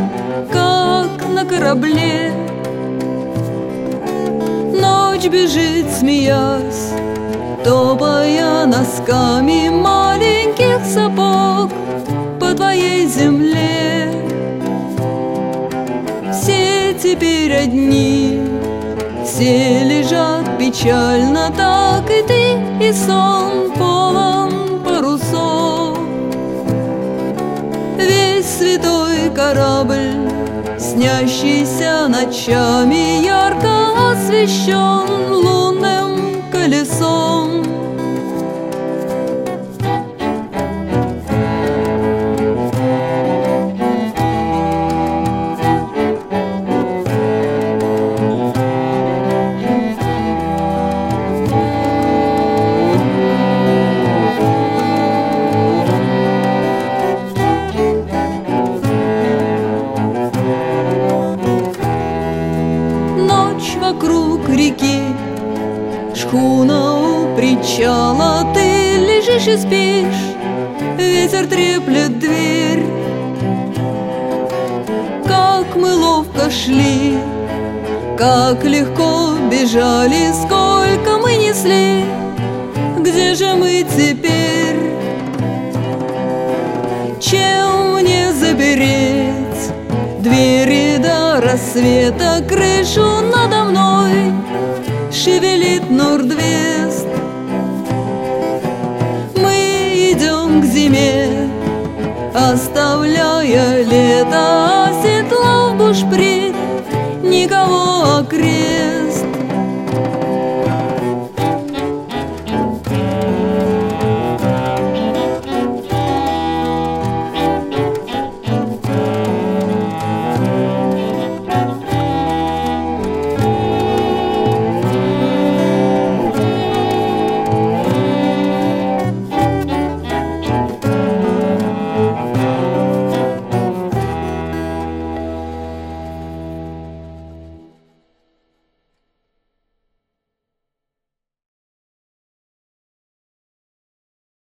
как на корабле. Ночь бежит, смеясь, топая носками маленьких сапог по твоей земле. Все теперь одни, все лежат печально, так и ты, и сон полон парусов. Весь святой корабль, снящийся ночами, ярко освещен лунным колесом. Вокруг реки, шхуна у причала, ты лежишь и спишь, ветер треплет дверь. Как мы ловко шли, как легко бежали, сколько мы несли, где же мы теперь? Чем мне запереть двери до рассвета? Крышу надо мной шевелит Норд-Вест. Мы идем к зиме, оставляя лето, оседлав бушприт, никого окрест.